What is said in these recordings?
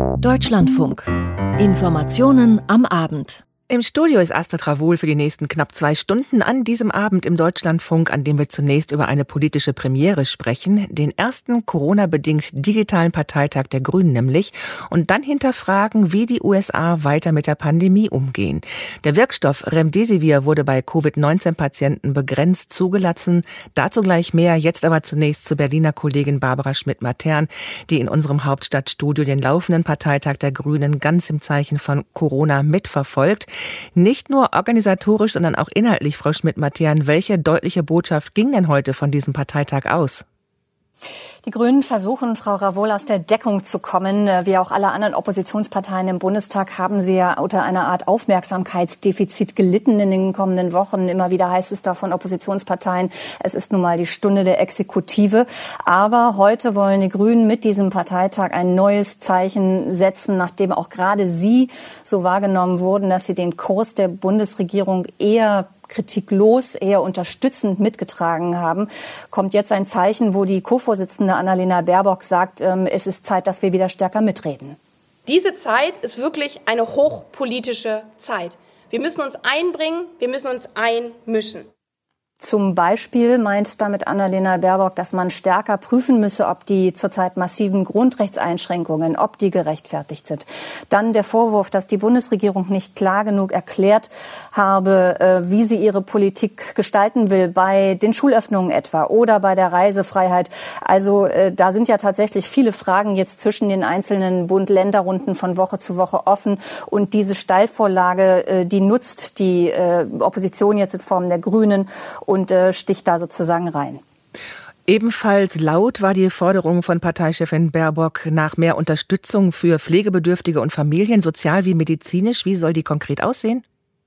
Deutschlandfunk. Informationen am Abend. Im Studio ist Astrid Ravoul für die nächsten knapp 2 Stunden an diesem Abend im Deutschlandfunk, an dem wir zunächst über eine politische Premiere sprechen, den ersten Corona-bedingt digitalen Parteitag der Grünen nämlich, und dann hinterfragen, wie die USA weiter mit der Pandemie umgehen. Der Wirkstoff Remdesivir wurde bei Covid-19-Patienten begrenzt zugelassen. Dazu gleich mehr, jetzt aber zunächst zur Berliner Kollegin Barbara Schmidt-Matern, die in unserem Hauptstadtstudio den laufenden Parteitag der Grünen ganz im Zeichen von Corona mitverfolgt. Nicht nur organisatorisch, sondern auch inhaltlich, Frau Schmidt-Matern. Welche deutliche Botschaft ging denn heute von diesem Parteitag aus? Die Grünen versuchen, Frau Ravoul, aus der Deckung zu kommen. Wie auch alle anderen Oppositionsparteien im Bundestag haben sie ja unter einer Art Aufmerksamkeitsdefizit gelitten in den kommenden Wochen. Immer wieder heißt es da von Oppositionsparteien, es ist nun mal die Stunde der Exekutive. Aber heute wollen die Grünen mit diesem Parteitag ein neues Zeichen setzen, nachdem auch gerade sie so wahrgenommen wurden, dass sie den Kurs der Bundesregierung eher kritiklos, eher unterstützend mitgetragen haben, kommt jetzt ein Zeichen, wo die Co-Vorsitzende Annalena Baerbock sagt, es ist Zeit, dass wir wieder stärker mitreden. Diese Zeit ist wirklich eine hochpolitische Zeit. Wir müssen uns einbringen, wir müssen uns einmischen. Zum Beispiel meint damit Annalena Baerbock, dass man stärker prüfen müsse, ob die zurzeit massiven Grundrechtseinschränkungen, ob die gerechtfertigt sind. Dann der Vorwurf, dass die Bundesregierung nicht klar genug erklärt habe, wie sie ihre Politik gestalten will, bei den Schulöffnungen etwa oder bei der Reisefreiheit. Also da sind ja tatsächlich viele Fragen jetzt zwischen den einzelnen Bund-Länder-Runden von Woche zu Woche offen. Und diese Steilvorlage, die nutzt die Opposition jetzt in Form der Grünen und sticht da sozusagen rein. Ebenfalls laut war die Forderung von Parteichefin Baerbock nach mehr Unterstützung für Pflegebedürftige und Familien, sozial wie medizinisch. Wie soll die konkret aussehen?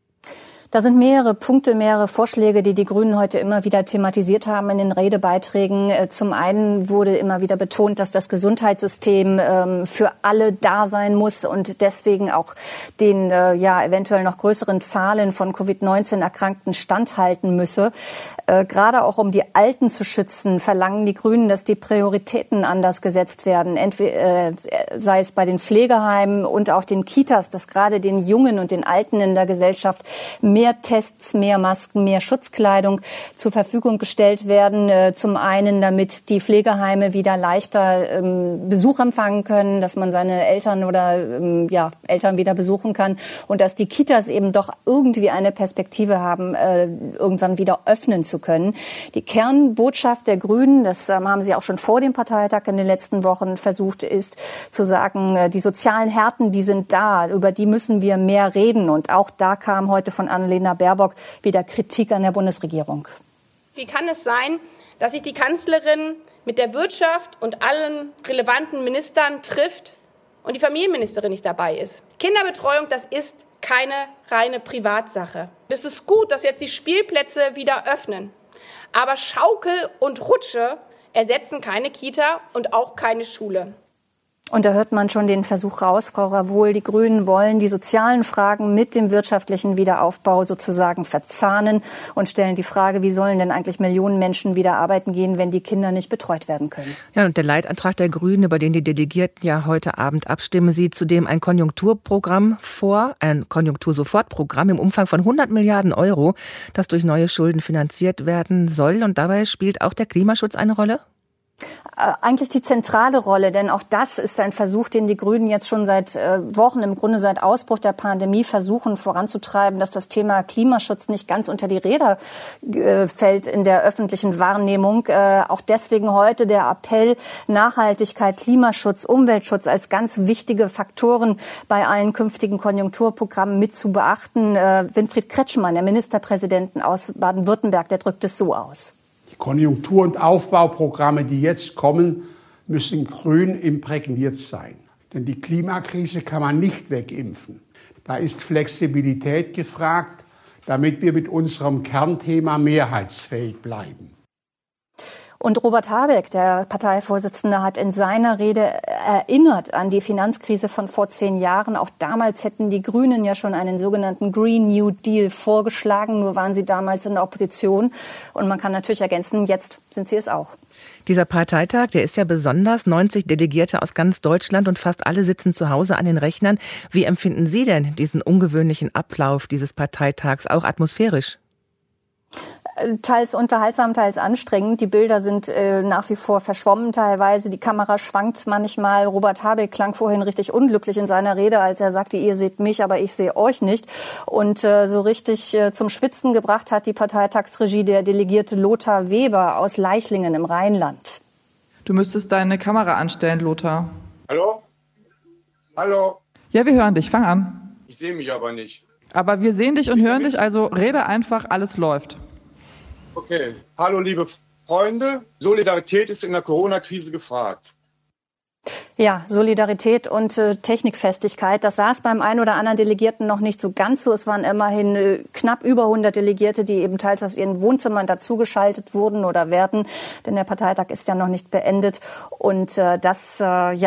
Da sind mehrere Punkte, mehrere Vorschläge, die die Grünen heute immer wieder thematisiert haben in den Redebeiträgen. Zum einen wurde immer wieder betont, dass das Gesundheitssystem für alle da sein muss und deswegen auch den eventuell noch größeren Zahlen von Covid-19-Erkrankten standhalten müsse. Gerade auch um die Alten zu schützen, verlangen die Grünen, dass die Prioritäten anders gesetzt werden. Sei es bei den Pflegeheimen und auch den Kitas, dass gerade den Jungen und den Alten in der Gesellschaft mehr Tests, mehr Masken, mehr Schutzkleidung zur Verfügung gestellt werden. Zum einen, damit die Pflegeheime wieder leichter Besuch empfangen können, dass man seine Eltern oder Eltern wieder besuchen kann und dass die Kitas eben doch irgendwie eine Perspektive haben, irgendwann wieder öffnen zu können. Die Kernbotschaft der Grünen, das haben sie auch schon vor dem Parteitag in den letzten Wochen versucht, ist zu sagen, die sozialen Härten, die sind da, über die müssen wir mehr reden. Und auch da kam heute von Annalena Baerbock wieder Kritik an der Bundesregierung. Wie kann es sein, dass sich die Kanzlerin mit der Wirtschaft und allen relevanten Ministern trifft und die Familienministerin nicht dabei ist? Kinderbetreuung, das ist keine reine Privatsache. Es ist gut, dass jetzt die Spielplätze wieder öffnen. Aber Schaukel und Rutsche ersetzen keine Kita und auch keine Schule. Und da hört man schon den Versuch raus, Frau Ravoul, die Grünen wollen die sozialen Fragen mit dem wirtschaftlichen Wiederaufbau sozusagen verzahnen und stellen die Frage, wie sollen denn eigentlich Millionen Menschen wieder arbeiten gehen, wenn die Kinder nicht betreut werden können? Ja, und der Leitantrag der Grünen, über den die Delegierten ja heute Abend abstimmen, sieht zudem ein Konjunkturprogramm vor, ein Konjunktursofortprogramm im Umfang von 100 Milliarden Euro, das durch neue Schulden finanziert werden soll. Und dabei spielt auch der Klimaschutz eine Rolle? Eigentlich die zentrale Rolle, denn auch das ist ein Versuch, den die Grünen jetzt schon seit Wochen, im Grunde seit Ausbruch der Pandemie versuchen voranzutreiben, dass das Thema Klimaschutz nicht ganz unter die Räder fällt in der öffentlichen Wahrnehmung. Auch deswegen heute der Appell, Nachhaltigkeit, Klimaschutz, Umweltschutz als ganz wichtige Faktoren bei allen künftigen Konjunkturprogrammen mit zu beachten. Winfried Kretschmann, der Ministerpräsidenten aus Baden-Württemberg, der drückt es so aus. Die Konjunktur- und Aufbauprogramme, die jetzt kommen, müssen grün imprägniert sein. Denn die Klimakrise kann man nicht wegimpfen. Da ist Flexibilität gefragt, damit wir mit unserem Kernthema mehrheitsfähig bleiben. Und Robert Habeck, der Parteivorsitzende, hat in seiner Rede erinnert an die Finanzkrise von vor 10 Jahren. Auch damals hätten die Grünen ja schon einen sogenannten Green New Deal vorgeschlagen. Nur waren sie damals in der Opposition. Und man kann natürlich ergänzen, jetzt sind sie es auch. Dieser Parteitag, der ist ja besonders. 90 Delegierte aus ganz Deutschland und fast alle sitzen zu Hause an den Rechnern. Wie empfinden Sie denn diesen ungewöhnlichen Ablauf dieses Parteitags, auch atmosphärisch? Teils unterhaltsam, teils anstrengend. Die Bilder sind nach wie vor verschwommen teilweise. Die Kamera schwankt manchmal. Robert Habeck klang vorhin richtig unglücklich in seiner Rede, als er sagte, ihr seht mich, aber ich sehe euch nicht. Und so richtig zum Schwitzen gebracht hat die Parteitagsregie der Delegierte Lothar Weber aus Leichlingen im Rheinland. Du müsstest deine Kamera anstellen, Lothar. Hallo? Hallo? Ja, wir hören dich. Fang an. Ich sehe mich aber nicht. Aber wir sehen dich und hören dich, also rede einfach, alles läuft. Okay. Hallo, liebe Freunde. Solidarität ist in der Corona-Krise gefragt. Ja, Solidarität und Technikfestigkeit, das saß beim einen oder anderen Delegierten noch nicht so ganz so. Es waren immerhin knapp über 100 Delegierte, die eben teils aus ihren Wohnzimmern dazugeschaltet wurden oder werden. Denn der Parteitag ist ja noch nicht beendet. Und das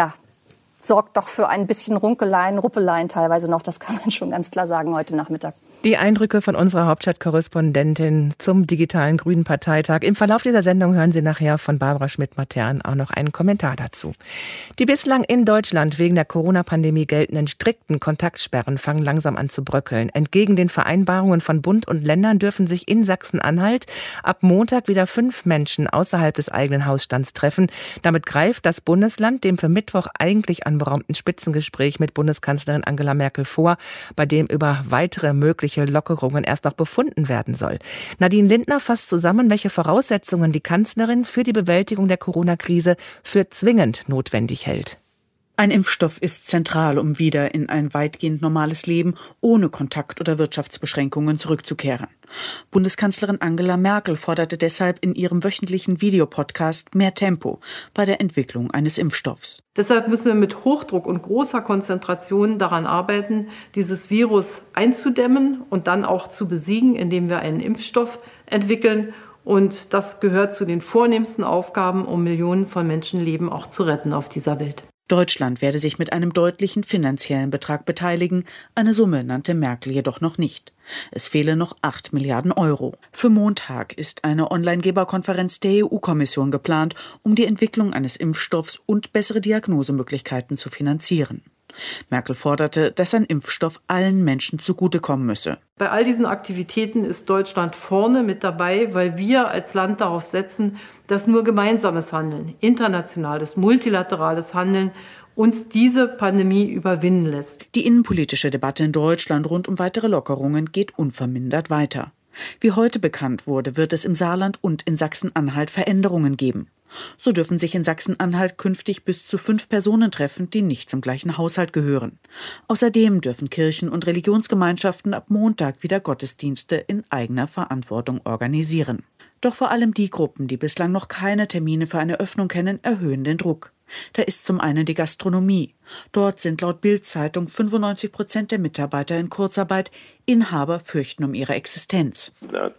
sorgt doch für ein bisschen Ruppeleien teilweise noch. Das kann man schon ganz klar sagen heute Nachmittag. Die Eindrücke von unserer Hauptstadtkorrespondentin zum digitalen Grünen Parteitag. Im Verlauf dieser Sendung hören Sie nachher von Barbara Schmidt-Matern auch noch einen Kommentar dazu. Die bislang in Deutschland wegen der Corona-Pandemie geltenden strikten Kontaktsperren fangen langsam an zu bröckeln. Entgegen den Vereinbarungen von Bund und Ländern dürfen sich in Sachsen-Anhalt ab Montag wieder 5 Menschen außerhalb des eigenen Hausstands treffen. Damit greift das Bundesland dem für Mittwoch eigentlich anberaumten Spitzengespräch mit Bundeskanzlerin Angela Merkel vor, bei dem über weitere mögliche Lockerungen erst noch befunden werden soll. Nadine Lindner fasst zusammen, welche Voraussetzungen die Kanzlerin für die Bewältigung der Corona-Krise für zwingend notwendig hält. Ein Impfstoff ist zentral, um wieder in ein weitgehend normales Leben ohne Kontakt- oder Wirtschaftsbeschränkungen zurückzukehren. Bundeskanzlerin Angela Merkel forderte deshalb in ihrem wöchentlichen Videopodcast mehr Tempo bei der Entwicklung eines Impfstoffs. Deshalb müssen wir mit Hochdruck und großer Konzentration daran arbeiten, dieses Virus einzudämmen und dann auch zu besiegen, indem wir einen Impfstoff entwickeln. Und das gehört zu den vornehmsten Aufgaben, um Millionen von Menschenleben auch zu retten auf dieser Welt. Deutschland werde sich mit einem deutlichen finanziellen Betrag beteiligen. Eine Summe nannte Merkel jedoch noch nicht. Es fehle noch 8 Milliarden Euro. Für Montag ist eine Online-Geberkonferenz der EU-Kommission geplant, um die Entwicklung eines Impfstoffs und bessere Diagnosemöglichkeiten zu finanzieren. Merkel forderte, dass ein Impfstoff allen Menschen zugutekommen müsse. Bei all diesen Aktivitäten ist Deutschland vorne mit dabei, weil wir als Land darauf setzen, dass nur gemeinsames Handeln, internationales, multilaterales Handeln uns diese Pandemie überwinden lässt. Die innenpolitische Debatte in Deutschland rund um weitere Lockerungen geht unvermindert weiter. Wie heute bekannt wurde, wird es im Saarland und in Sachsen-Anhalt Veränderungen geben. So dürfen sich in Sachsen-Anhalt künftig bis zu 5 Personen treffen, die nicht zum gleichen Haushalt gehören. Außerdem dürfen Kirchen und Religionsgemeinschaften ab Montag wieder Gottesdienste in eigener Verantwortung organisieren. Doch vor allem die Gruppen, die bislang noch keine Termine für eine Öffnung kennen, erhöhen den Druck. Da ist zum einen die Gastronomie. Dort sind laut Bild-Zeitung 95% der Mitarbeiter in Kurzarbeit. Inhaber fürchten um ihre Existenz.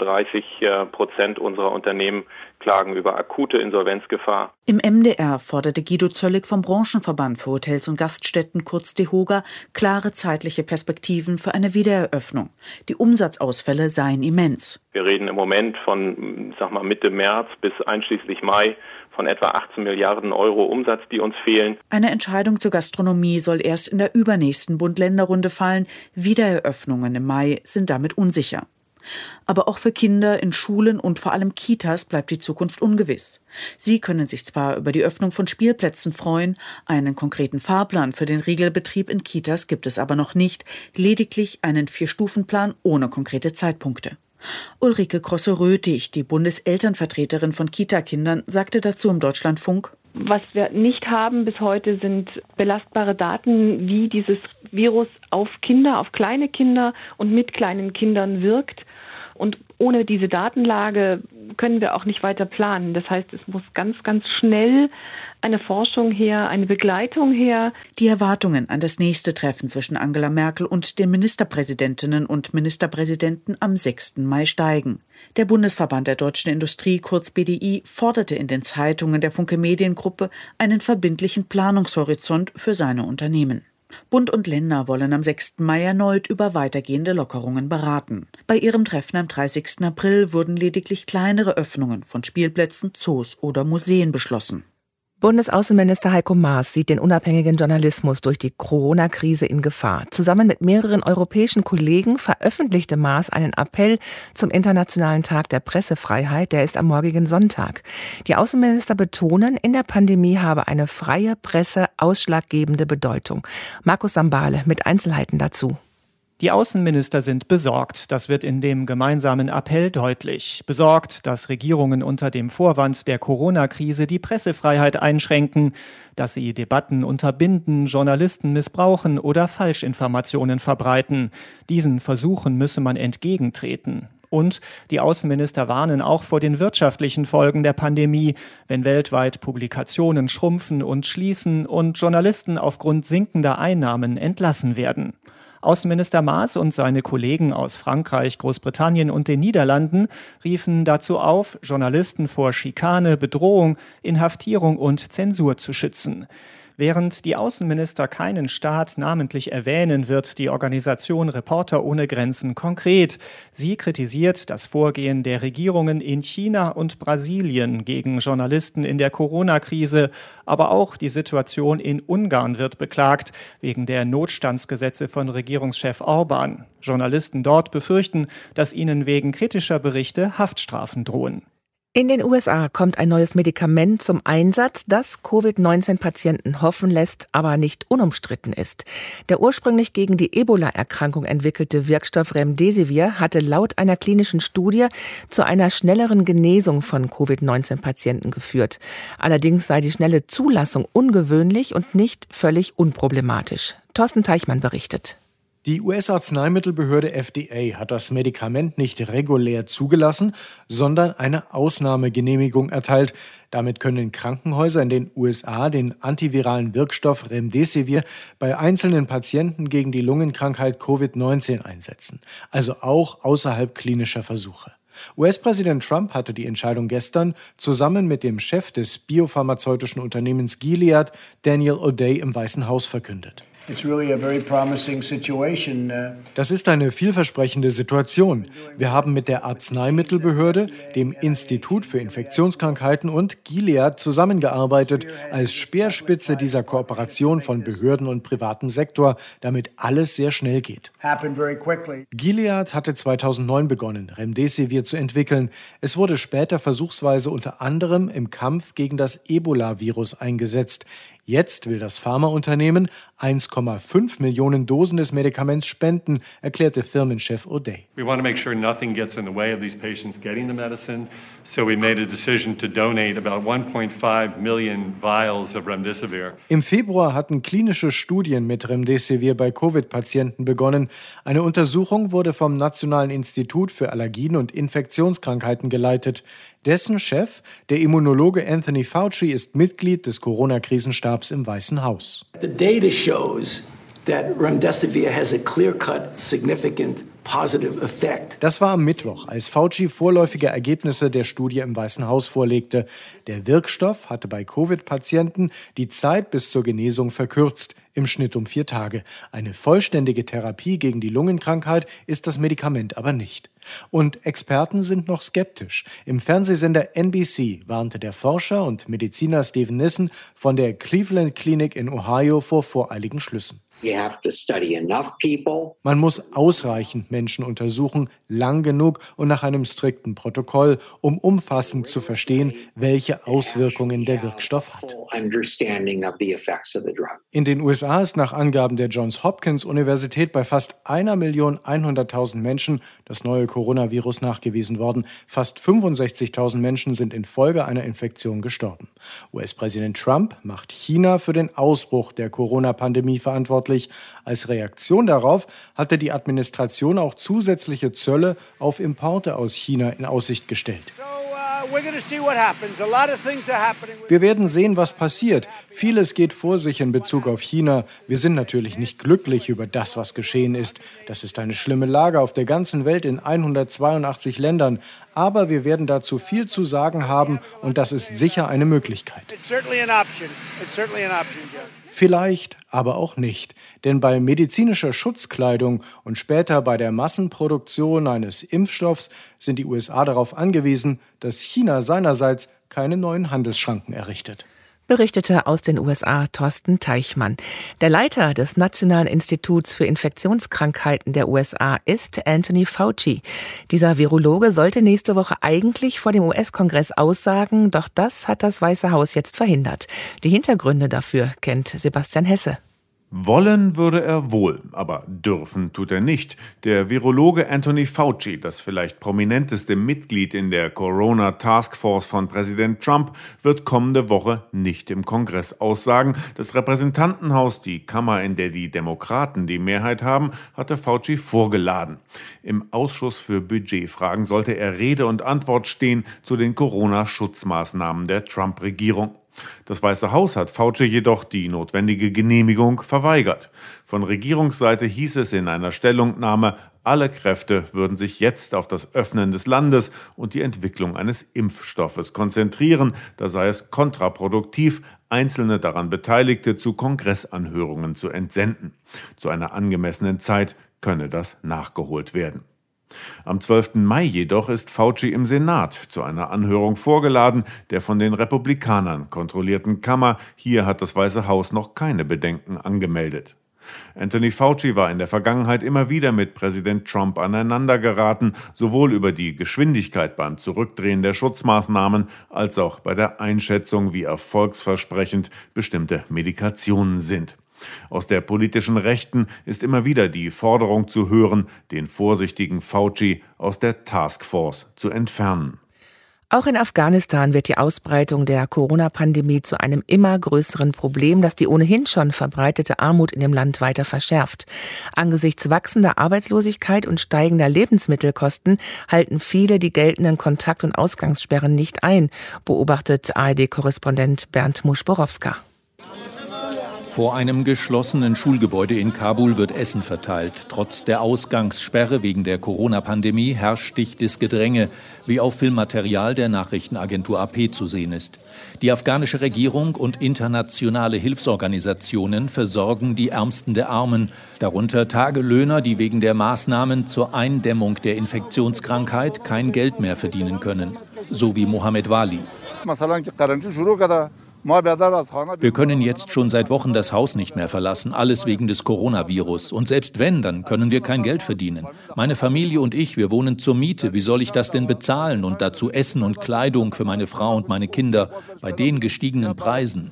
30% unserer Unternehmen klagen über akute Insolvenzgefahr. Im MDR forderte Guido Zöllig vom Branchenverband für Hotels und Gaststätten, kurz DEHOGA, klare zeitliche Perspektiven für eine Wiedereröffnung. Die Umsatzausfälle seien immens. Wir reden im Moment von Mitte März bis einschließlich Mai von etwa 18 Milliarden Euro Umsatz, die uns fehlen. Eine Entscheidung zur Gastronomie soll erst in der übernächsten Bund-Länder-Runde fallen. Wiedereröffnungen im Mai sind damit unsicher. Aber auch für Kinder in Schulen und vor allem Kitas bleibt die Zukunft ungewiss. Sie können sich zwar über die Öffnung von Spielplätzen freuen, einen konkreten Fahrplan für den Regelbetrieb in Kitas gibt es aber noch nicht, lediglich einen 4-Stufen-Plan ohne konkrete Zeitpunkte. Ulrike Krosse-Röthig, die Bundeselternvertreterin von Kita-Kindern, sagte dazu im Deutschlandfunk: Was wir nicht haben bis heute sind belastbare Daten, wie dieses Virus auf Kinder, auf kleine Kinder und mit kleinen Kindern wirkt. Und ohne diese Datenlage können wir auch nicht weiter planen. Das heißt, es muss ganz, ganz schnell eine Forschung her, eine Begleitung her. Die Erwartungen an das nächste Treffen zwischen Angela Merkel und den Ministerpräsidentinnen und Ministerpräsidenten am 6. Mai steigen. Der Bundesverband der Deutschen Industrie, kurz BDI, forderte in den Zeitungen der Funke Mediengruppe einen verbindlichen Planungshorizont für seine Unternehmen. Bund und Länder wollen am 6. Mai erneut über weitergehende Lockerungen beraten. Bei ihrem Treffen am 30. April wurden lediglich kleinere Öffnungen von Spielplätzen, Zoos oder Museen beschlossen. Bundesaußenminister Heiko Maas sieht den unabhängigen Journalismus durch die Corona-Krise in Gefahr. Zusammen mit mehreren europäischen Kollegen veröffentlichte Maas einen Appell zum Internationalen Tag der Pressefreiheit. Der ist am morgigen Sonntag. Die Außenminister betonen, in der Pandemie habe eine freie Presse ausschlaggebende Bedeutung. Markus Sambale mit Einzelheiten dazu. Die Außenminister sind besorgt. Das wird in dem gemeinsamen Appell deutlich. Besorgt, dass Regierungen unter dem Vorwand der Corona-Krise die Pressefreiheit einschränken, dass sie Debatten unterbinden, Journalisten missbrauchen oder Falschinformationen verbreiten. Diesen Versuchen müsse man entgegentreten. Und die Außenminister warnen auch vor den wirtschaftlichen Folgen der Pandemie, wenn weltweit Publikationen schrumpfen und schließen und Journalisten aufgrund sinkender Einnahmen entlassen werden. Außenminister Maas und seine Kollegen aus Frankreich, Großbritannien und den Niederlanden riefen dazu auf, Journalisten vor Schikane, Bedrohung, Inhaftierung und Zensur zu schützen. Während die Außenminister keinen Staat namentlich erwähnen, wird die Organisation Reporter ohne Grenzen konkret. Sie kritisiert das Vorgehen der Regierungen in China und Brasilien gegen Journalisten in der Corona-Krise. Aber auch die Situation in Ungarn wird beklagt, wegen der Notstandsgesetze von Regierungschef Orban. Journalisten dort befürchten, dass ihnen wegen kritischer Berichte Haftstrafen drohen. In den USA kommt ein neues Medikament zum Einsatz, das Covid-19-Patienten hoffen lässt, aber nicht unumstritten ist. Der ursprünglich gegen die Ebola-Erkrankung entwickelte Wirkstoff Remdesivir hatte laut einer klinischen Studie zu einer schnelleren Genesung von Covid-19-Patienten geführt. Allerdings sei die schnelle Zulassung ungewöhnlich und nicht völlig unproblematisch. Thorsten Teichmann berichtet. Die US-Arzneimittelbehörde FDA hat das Medikament nicht regulär zugelassen, sondern eine Ausnahmegenehmigung erteilt. Damit können Krankenhäuser in den USA den antiviralen Wirkstoff Remdesivir bei einzelnen Patienten gegen die Lungenkrankheit Covid-19 einsetzen, also auch außerhalb klinischer Versuche. US-Präsident Trump hatte die Entscheidung gestern zusammen mit dem Chef des biopharmazeutischen Unternehmens Gilead, Daniel O'Day, im Weißen Haus verkündet. Das ist eine vielversprechende Situation. Wir haben mit der Arzneimittelbehörde, dem Institut für Infektionskrankheiten und Gilead zusammengearbeitet als Speerspitze dieser Kooperation von Behörden und privatem Sektor, damit alles sehr schnell geht. Gilead hatte 2009 begonnen, Remdesivir zu entwickeln. Es wurde später versuchsweise unter anderem im Kampf gegen das Ebola-Virus eingesetzt. Jetzt will das Pharmaunternehmen 1,5 Millionen Dosen des Medikaments spenden, erklärte Firmenchef O'Day. We want to make sure nothing gets in the way of these patients getting the medicine, so we made a decision to donate about 1.5 million vials of Remdesivir. Im Februar hatten klinische Studien mit Remdesivir bei Covid-Patienten begonnen. Eine Untersuchung wurde vom Nationalen Institut für Allergien und Infektionskrankheiten geleitet. Dessen Chef, der Immunologe Anthony Fauci, ist Mitglied des Corona-Krisenstabs im Weißen Haus. The data shows that remdesivir has a clear-cut, significant positive effect. Das war am Mittwoch, als Fauci vorläufige Ergebnisse der Studie im Weißen Haus vorlegte. Der Wirkstoff hatte bei Covid-Patienten die Zeit bis zur Genesung verkürzt, im Schnitt um 4 Tage. Eine vollständige Therapie gegen die Lungenkrankheit ist das Medikament aber nicht. Und Experten sind noch skeptisch. Im Fernsehsender NBC warnte der Forscher und Mediziner Stephen Nissen von der Cleveland Clinic in Ohio vor voreiligen Schlüssen. Man muss ausreichend Menschen untersuchen, lang genug und nach einem strikten Protokoll, um umfassend zu verstehen, welche Auswirkungen der Wirkstoff hat. In den USA ist nach Angaben der Johns Hopkins Universität bei fast 1.100.000 Menschen das neue Coronavirus nachgewiesen worden. Fast 65.000 Menschen sind infolge einer Infektion gestorben. US-Präsident Trump macht China für den Ausbruch der Corona-Pandemie verantwortlich. Als Reaktion darauf hatte die Administration auch zusätzliche Zölle auf Importe aus China in Aussicht gestellt. Wir werden sehen, was passiert. Vieles geht vor sich in Bezug auf China. Wir sind natürlich nicht glücklich über das, was geschehen ist. Das ist eine schlimme Lage auf der ganzen Welt in 182 Ländern. Aber wir werden dazu viel zu sagen haben und das ist sicher eine Möglichkeit. Vielleicht, aber auch nicht. Denn bei medizinischer Schutzkleidung und später bei der Massenproduktion eines Impfstoffs sind die USA darauf angewiesen, dass China seinerseits keine neuen Handelsschranken errichtet. Berichtete aus den USA Thorsten Teichmann. Der Leiter des Nationalen Instituts für Infektionskrankheiten der USA ist Anthony Fauci. Dieser Virologe sollte nächste Woche eigentlich vor dem US-Kongress aussagen, doch das hat das Weiße Haus jetzt verhindert. Die Hintergründe dafür kennt Sebastian Hesse. Wollen würde er wohl, aber dürfen tut er nicht. Der Virologe Anthony Fauci, das vielleicht prominenteste Mitglied in der Corona-Taskforce von Präsident Trump, wird kommende Woche nicht im Kongress aussagen. Das Repräsentantenhaus, die Kammer, in der die Demokraten die Mehrheit haben, hatte Fauci vorgeladen. Im Ausschuss für Budgetfragen sollte er Rede und Antwort stehen zu den Corona-Schutzmaßnahmen der Trump-Regierung. Das Weiße Haus hat Fauci jedoch die notwendige Genehmigung verweigert. Von Regierungsseite hieß es in einer Stellungnahme, alle Kräfte würden sich jetzt auf das Öffnen des Landes und die Entwicklung eines Impfstoffes konzentrieren. Da sei es kontraproduktiv, einzelne daran Beteiligte zu Kongressanhörungen zu entsenden. Zu einer angemessenen Zeit könne das nachgeholt werden. Am 12. Mai jedoch ist Fauci im Senat zu einer Anhörung vorgeladen, der von den Republikanern kontrollierten Kammer. Hier hat das Weiße Haus noch keine Bedenken angemeldet. Anthony Fauci war in der Vergangenheit immer wieder mit Präsident Trump aneinandergeraten, sowohl über die Geschwindigkeit beim Zurückdrehen der Schutzmaßnahmen als auch bei der Einschätzung, wie erfolgsversprechend bestimmte Medikationen sind. Aus der politischen Rechten ist immer wieder die Forderung zu hören, den vorsichtigen Fauci aus der Taskforce zu entfernen. Auch in Afghanistan wird die Ausbreitung der Corona-Pandemie zu einem immer größeren Problem, das die ohnehin schon verbreitete Armut in dem Land weiter verschärft. Angesichts wachsender Arbeitslosigkeit und steigender Lebensmittelkosten halten viele die geltenden Kontakt- und Ausgangssperren nicht ein, beobachtet ARD-Korrespondent Bernd Musch-Borowska. Vor einem geschlossenen Schulgebäude in Kabul wird Essen verteilt. Trotz der Ausgangssperre wegen der Corona-Pandemie herrscht dichtes Gedränge, wie auf Filmmaterial der Nachrichtenagentur AP zu sehen ist. Die afghanische Regierung und internationale Hilfsorganisationen versorgen die Ärmsten der Armen, darunter Tagelöhner, die wegen der Maßnahmen zur Eindämmung der Infektionskrankheit kein Geld mehr verdienen können, so wie Mohammed Wali. Wir können jetzt schon seit Wochen das Haus nicht mehr verlassen, alles wegen des Coronavirus. Und selbst wenn, dann können wir kein Geld verdienen. Meine Familie und ich, wir wohnen zur Miete. Wie soll ich das denn bezahlen? Und dazu Essen und Kleidung für meine Frau und meine Kinder bei den gestiegenen Preisen.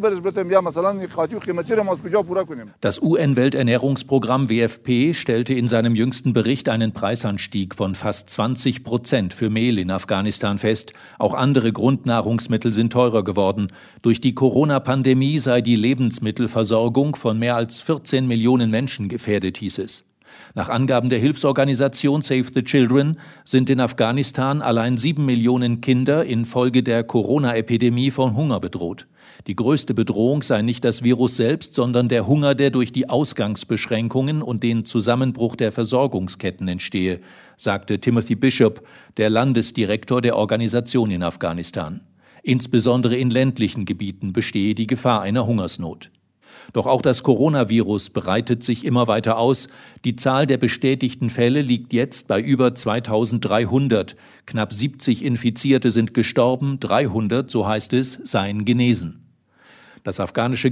Das UN-Welternährungsprogramm WFP stellte in seinem jüngsten Bericht einen Preisanstieg von fast 20% für Mehl in Afghanistan fest. Auch andere Grundnahrungsmittel sind teurer geworden. Durch die Corona-Pandemie sei die Lebensmittelversorgung von mehr als 14 Millionen Menschen gefährdet, hieß es. Nach Angaben der Hilfsorganisation Save the Children sind in Afghanistan allein 7 Millionen Kinder infolge der Corona-Epidemie von Hunger bedroht. Die größte Bedrohung sei nicht das Virus selbst, sondern der Hunger, der durch die Ausgangsbeschränkungen und den Zusammenbruch der Versorgungsketten entstehe, sagte Timothy Bishop, der Landesdirektor der Organisation in Afghanistan. Insbesondere in ländlichen Gebieten bestehe die Gefahr einer Hungersnot. Doch auch das Coronavirus breitet sich immer weiter aus. Die Zahl der bestätigten Fälle liegt jetzt bei über 2300. Knapp 70 Infizierte sind gestorben, 300, so heißt es, seien genesen. Das afghanische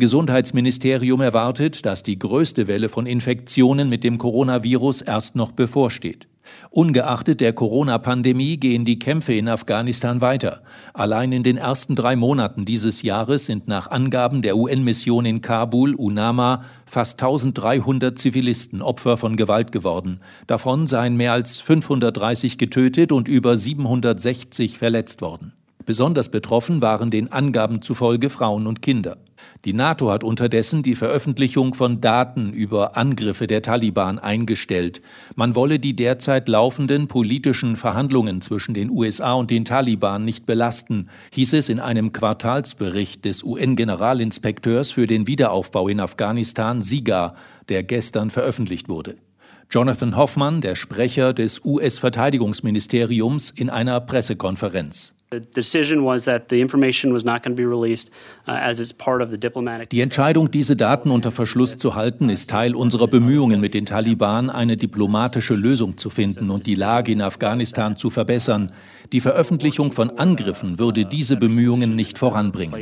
Gesundheitsministerium erwartet, dass die größte Welle von Infektionen mit dem Coronavirus erst noch bevorsteht. Ungeachtet der Corona-Pandemie gehen die Kämpfe in Afghanistan weiter. Allein in den ersten 3 Monaten dieses Jahres sind nach Angaben der UN-Mission in Kabul, UNAMA, fast 1300 Zivilisten Opfer von Gewalt geworden. Davon seien mehr als 530 getötet und über 760 verletzt worden. Besonders betroffen waren den Angaben zufolge Frauen und Kinder. Die NATO hat unterdessen die Veröffentlichung von Daten über Angriffe der Taliban eingestellt. Man wolle die derzeit laufenden politischen Verhandlungen zwischen den USA und den Taliban nicht belasten, hieß es in einem Quartalsbericht des UN-Generalinspekteurs für den Wiederaufbau in Afghanistan, SIGA, der gestern veröffentlicht wurde. Jonathan Hoffman, der Sprecher des US-Verteidigungsministeriums, in einer Pressekonferenz. Die Entscheidung, diese Daten unter Verschluss zu halten, ist Teil unserer Bemühungen mit den Taliban, eine diplomatische Lösung zu finden und die Lage in Afghanistan zu verbessern. Die Veröffentlichung von Angriffen würde diese Bemühungen nicht voranbringen.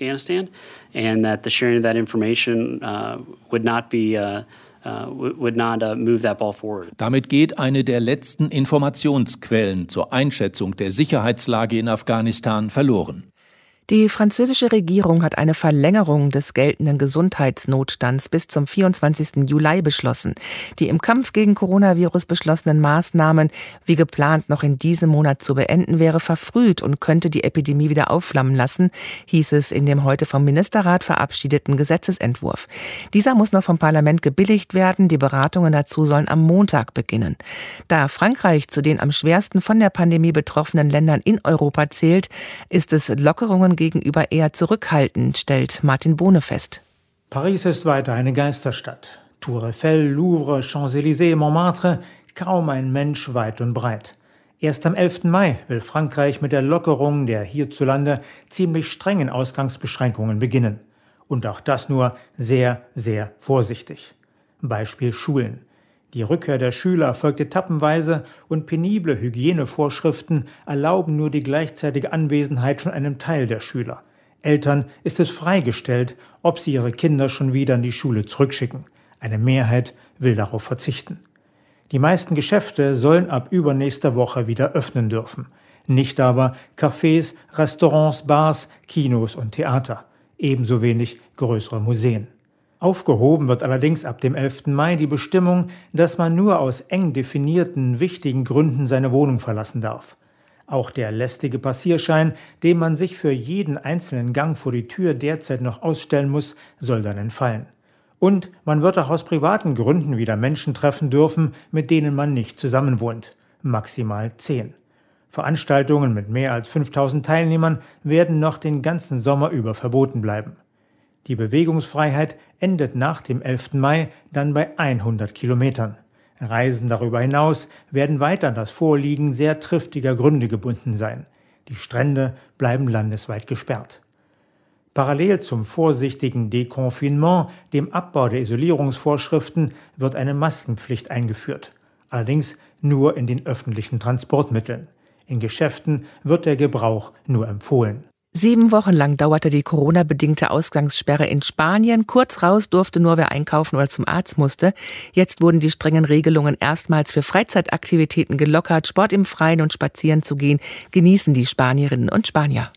Damit geht eine der letzten Informationsquellen zur Einschätzung der Sicherheitslage in Afghanistan verloren. Die französische Regierung hat eine Verlängerung des geltenden Gesundheitsnotstands bis zum 24. Juli beschlossen. Die im Kampf gegen Coronavirus beschlossenen Maßnahmen, wie geplant noch in diesem Monat zu beenden, wäre verfrüht und könnte die Epidemie wieder aufflammen lassen, hieß es in dem heute vom Ministerrat verabschiedeten Gesetzesentwurf. Dieser muss noch vom Parlament gebilligt werden. Die Beratungen dazu sollen am Montag beginnen. Da Frankreich zu den am schwersten von der Pandemie betroffenen Ländern in Europa zählt, ist es Lockerungen gegenüber eher zurückhaltend, stellt Martin Bohne fest. Paris ist weiter eine Geisterstadt. Tour Eiffel, Louvre, Champs-Élysées, Montmartre, kaum ein Mensch weit und breit. Erst am 11. Mai will Frankreich mit der Lockerung der hierzulande ziemlich strengen Ausgangsbeschränkungen beginnen. Und auch das nur sehr, sehr vorsichtig. Beispiel Schulen. Die Rückkehr der Schüler erfolgt etappenweise und penible Hygienevorschriften erlauben nur die gleichzeitige Anwesenheit von einem Teil der Schüler. Eltern ist es freigestellt, ob sie ihre Kinder schon wieder in die Schule zurückschicken. Eine Mehrheit will darauf verzichten. Die meisten Geschäfte sollen ab übernächster Woche wieder öffnen dürfen. Nicht aber Cafés, Restaurants, Bars, Kinos und Theater. Ebenso wenig größere Museen. Aufgehoben wird allerdings ab dem 11. Mai die Bestimmung, dass man nur aus eng definierten, wichtigen Gründen seine Wohnung verlassen darf. Auch der lästige Passierschein, den man sich für jeden einzelnen Gang vor die Tür derzeit noch ausstellen muss, soll dann entfallen. Und man wird auch aus privaten Gründen wieder Menschen treffen dürfen, mit denen man nicht zusammenwohnt. Maximal 10. Veranstaltungen mit mehr als 5000 Teilnehmern werden noch den ganzen Sommer über verboten bleiben. Die Bewegungsfreiheit endet nach dem 11. Mai dann bei 100 Kilometern. Reisen darüber hinaus werden weiter an das Vorliegen sehr triftiger Gründe gebunden sein. Die Strände bleiben landesweit gesperrt. Parallel zum vorsichtigen Deconfinement, dem Abbau der Isolierungsvorschriften, wird eine Maskenpflicht eingeführt. Allerdings nur in den öffentlichen Transportmitteln. In Geschäften wird der Gebrauch nur empfohlen. 7 Wochen lang dauerte die Corona-bedingte Ausgangssperre in Spanien. Kurz raus durfte nur, wer einkaufen oder zum Arzt musste. Jetzt wurden die strengen Regelungen erstmals für Freizeitaktivitäten gelockert. Sport im Freien und spazieren zu gehen genießen die Spanierinnen und Spanier.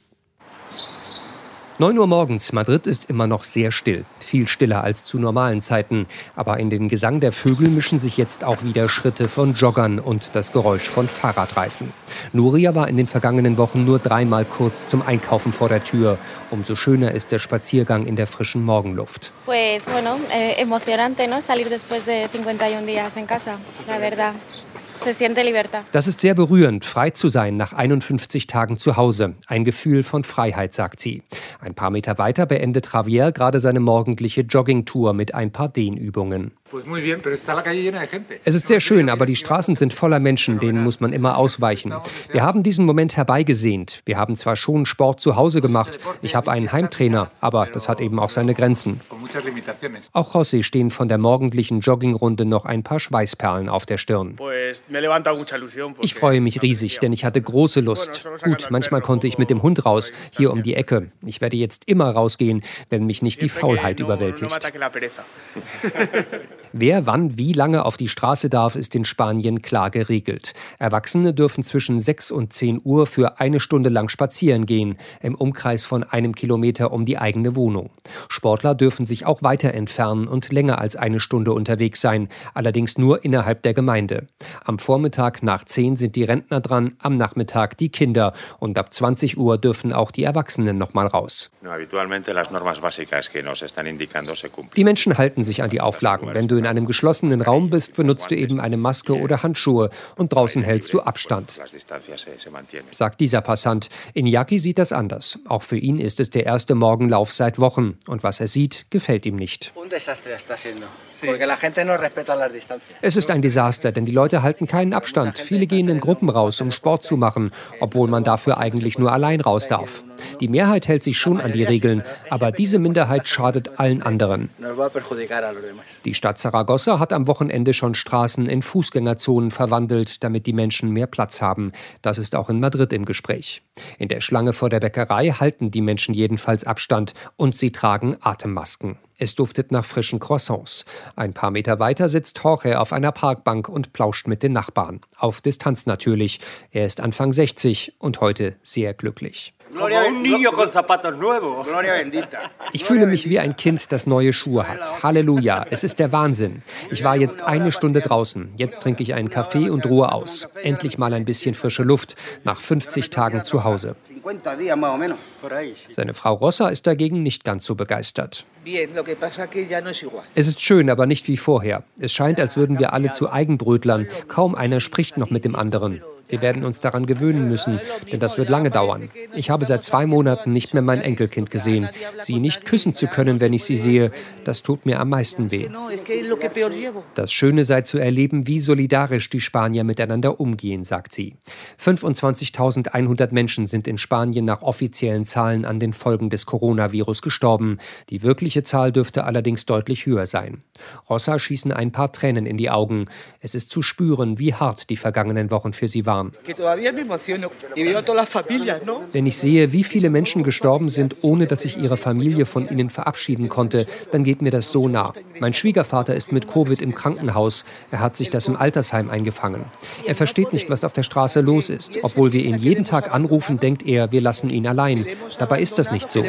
9 Uhr morgens, Madrid ist immer noch sehr still. Viel stiller als zu normalen Zeiten. Aber in den Gesang der Vögel mischen sich jetzt auch wieder Schritte von Joggern und das Geräusch von Fahrradreifen. Nuria war in den vergangenen Wochen nur 3-mal kurz zum Einkaufen vor der Tür. Umso schöner ist der Spaziergang in der frischen Morgenluft. Pues bueno, emocionante, ¿no? Salir después de 51 días en casa, la verdad. Das ist sehr berührend, frei zu sein nach 51 Tagen zu Hause. Ein Gefühl von Freiheit, sagt sie. Ein paar Meter weiter beendet Javier gerade seine morgendliche Joggingtour mit ein paar Dehnübungen. Es ist sehr schön, aber die Straßen sind voller Menschen, denen muss man immer ausweichen. Wir haben diesen Moment herbeigesehnt. Wir haben zwar schon Sport zu Hause gemacht, ich habe einen Heimtrainer, aber das hat eben auch seine Grenzen. Auch José stehen von der morgendlichen Joggingrunde noch ein paar Schweißperlen auf der Stirn. Ich freue mich riesig, denn ich hatte große Lust. Gut, manchmal konnte ich mit dem Hund raus, hier um die Ecke. Ich werde jetzt immer rausgehen, wenn mich nicht die Faulheit überwältigt. Wer wann wie lange auf die Straße darf, ist in Spanien klar geregelt. Erwachsene dürfen zwischen 6 und 10 Uhr für 1 Stunde lang spazieren gehen, im Umkreis von 1 Kilometer um die eigene Wohnung. Sportler dürfen sich auch weiter entfernen und länger als 1 Stunde unterwegs sein, allerdings nur innerhalb der Gemeinde. Am Vormittag nach 10 sind die Rentner dran, am Nachmittag die Kinder und ab 20 Uhr dürfen auch die Erwachsenen noch mal raus. Die Menschen halten sich an die Auflagen. Wenn du in einem geschlossenen Raum bist, benutzt du eben eine Maske oder Handschuhe und draußen hältst du Abstand, sagt dieser Passant. Iñaki sieht das anders. Auch für ihn ist es der erste Morgenlauf seit Wochen und was er sieht, gefällt ihm nicht. Es ist ein Desaster, denn die Leute halten keinen Abstand. Viele gehen in Gruppen raus, um Sport zu machen, obwohl man dafür eigentlich nur allein raus darf. Die Mehrheit hält sich schon an die Regeln, aber diese Minderheit schadet allen anderen. Die Stadt Saragossa hat am Wochenende schon Straßen in Fußgängerzonen verwandelt, damit die Menschen mehr Platz haben. Das ist auch in Madrid im Gespräch. In der Schlange vor der Bäckerei halten die Menschen jedenfalls Abstand und sie tragen Atemmasken. Es duftet nach frischen Croissants. Ein paar Meter weiter sitzt Jorge auf einer Parkbank und plauscht mit den Nachbarn. Auf Distanz natürlich. Er ist Anfang 60 und heute sehr glücklich. Ich fühle mich wie ein Kind, das neue Schuhe hat. Halleluja, es ist der Wahnsinn. Ich war jetzt 1 Stunde draußen. Jetzt trinke ich einen Kaffee und ruhe aus. Endlich mal ein bisschen frische Luft, nach 50 Tagen zu Hause. Seine Frau Rosa ist dagegen nicht ganz so begeistert. Es ist schön, aber nicht wie vorher. Es scheint, als würden wir alle zu Eigenbrötlern. Kaum einer spricht noch mit dem anderen. Wir werden uns daran gewöhnen müssen, denn das wird lange dauern. Ich habe seit 2 Monaten nicht mehr mein Enkelkind gesehen. Sie nicht küssen zu können, wenn ich sie sehe, das tut mir am meisten weh. Das Schöne sei zu erleben, wie solidarisch die Spanier miteinander umgehen, sagt sie. 25.100 Menschen sind in Spanien nach offiziellen Zahlen an den Folgen des Coronavirus gestorben. Die wirkliche Zahl dürfte allerdings deutlich höher sein. Rosa schießen ein paar Tränen in die Augen. Es ist zu spüren, wie hart die vergangenen Wochen für sie waren. Wenn ich sehe, wie viele Menschen gestorben sind, ohne dass ich ihre Familie von ihnen verabschieden konnte, dann geht mir das so nah. Mein Schwiegervater ist mit Covid im Krankenhaus. Er hat sich das im Altersheim eingefangen. Er versteht nicht, was auf der Straße los ist. Obwohl wir ihn jeden Tag anrufen, denkt er, wir lassen ihn allein. Dabei ist das nicht so.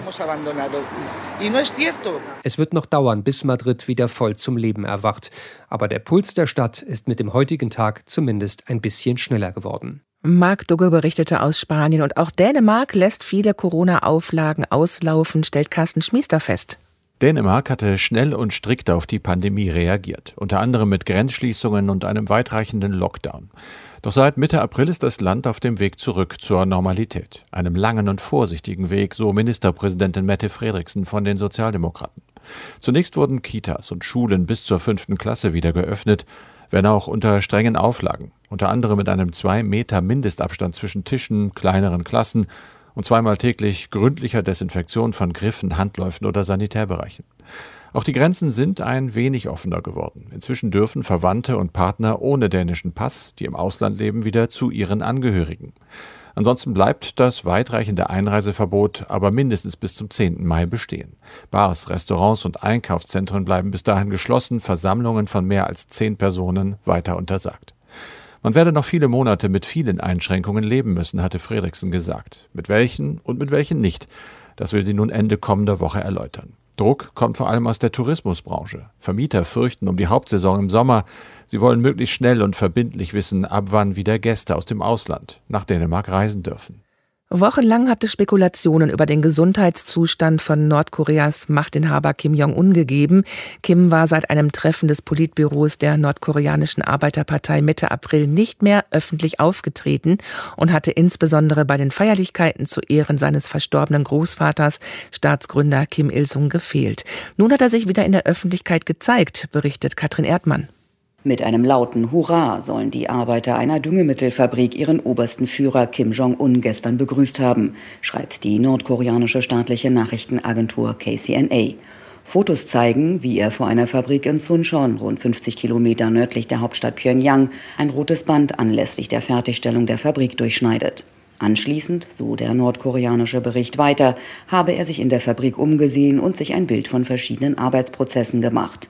Es wird noch dauern, bis Madrid wieder voll zum Leben erwacht. Aber der Puls der Stadt ist mit dem heutigen Tag zumindest ein bisschen schneller geworden. Marc Dugge berichtete aus Spanien und auch Dänemark lässt viele Corona-Auflagen auslaufen, stellt Carsten Schmiester fest. Dänemark hatte schnell und strikt auf die Pandemie reagiert, unter anderem mit Grenzschließungen und einem weitreichenden Lockdown. Doch seit Mitte April ist das Land auf dem Weg zurück zur Normalität. Einem langen und vorsichtigen Weg, so Ministerpräsidentin Mette Frederiksen von den Sozialdemokraten. Zunächst wurden Kitas und Schulen bis zur 5. Klasse wieder geöffnet, wenn auch unter strengen Auflagen, unter anderem mit einem 2 Meter Mindestabstand zwischen Tischen, kleineren Klassen und 2-mal täglich gründlicher Desinfektion von Griffen, Handläufen oder Sanitärbereichen. Auch die Grenzen sind ein wenig offener geworden. Inzwischen dürfen Verwandte und Partner ohne dänischen Pass, die im Ausland leben, wieder zu ihren Angehörigen. Ansonsten bleibt das weitreichende Einreiseverbot aber mindestens bis zum 10. Mai bestehen. Bars, Restaurants und Einkaufszentren bleiben bis dahin geschlossen, Versammlungen von mehr als 10 Personen weiter untersagt. Man werde noch viele Monate mit vielen Einschränkungen leben müssen, hatte Frederiksen gesagt. Mit welchen und mit welchen nicht, das will sie nun Ende kommender Woche erläutern. Druck kommt vor allem aus der Tourismusbranche. Vermieter fürchten um die Hauptsaison im Sommer. Sie wollen möglichst schnell und verbindlich wissen, ab wann wieder Gäste aus dem Ausland nach Dänemark reisen dürfen. Wochenlang hat es Spekulationen über den Gesundheitszustand von Nordkoreas Machtinhaber Kim Jong-un gegeben. Kim war seit einem Treffen des Politbüros der nordkoreanischen Arbeiterpartei Mitte April nicht mehr öffentlich aufgetreten und hatte insbesondere bei den Feierlichkeiten zu Ehren seines verstorbenen Großvaters, Staatsgründer Kim Il-sung, gefehlt. Nun hat er sich wieder in der Öffentlichkeit gezeigt, berichtet Katrin Erdmann. Mit einem lauten Hurra sollen die Arbeiter einer Düngemittelfabrik ihren obersten Führer Kim Jong-un gestern begrüßt haben, schreibt die nordkoreanische staatliche Nachrichtenagentur KCNA. Fotos zeigen, wie er vor einer Fabrik in Suncheon, rund 50 Kilometer nördlich der Hauptstadt Pjöngjang, ein rotes Band anlässlich der Fertigstellung der Fabrik durchschneidet. Anschließend, so der nordkoreanische Bericht weiter, habe er sich in der Fabrik umgesehen und sich ein Bild von verschiedenen Arbeitsprozessen gemacht.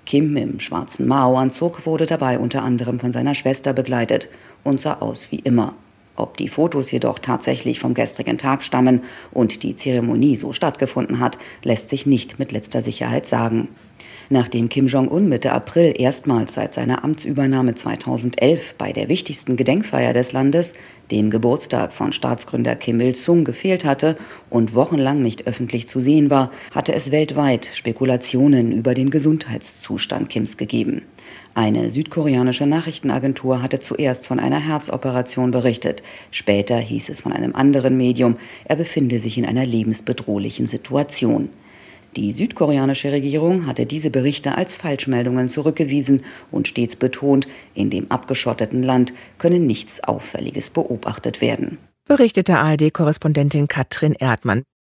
Kim im schwarzen Mao-Anzug wurde dabei unter anderem von seiner Schwester begleitet und sah aus wie immer. Ob die Fotos jedoch tatsächlich vom gestrigen Tag stammen und die Zeremonie so stattgefunden hat, lässt sich nicht mit letzter Sicherheit sagen. Nachdem Kim Jong-un Mitte April erstmals seit seiner Amtsübernahme 2011 bei der wichtigsten Gedenkfeier des Landes, dem Geburtstag von Staatsgründer Kim Il-sung, gefehlt hatte und wochenlang nicht öffentlich zu sehen war, hatte es weltweit Spekulationen über den Gesundheitszustand Kims gegeben. Eine südkoreanische Nachrichtenagentur hatte zuerst von einer Herzoperation berichtet. Später hieß es von einem anderen Medium, er befinde sich in einer lebensbedrohlichen Situation. Die südkoreanische Regierung hatte diese Berichte als Falschmeldungen zurückgewiesen und stets betont, in dem abgeschotteten Land könne nichts Auffälliges beobachtet werden. Berichtete ARD-Korrespondentin Katrin Erdmann.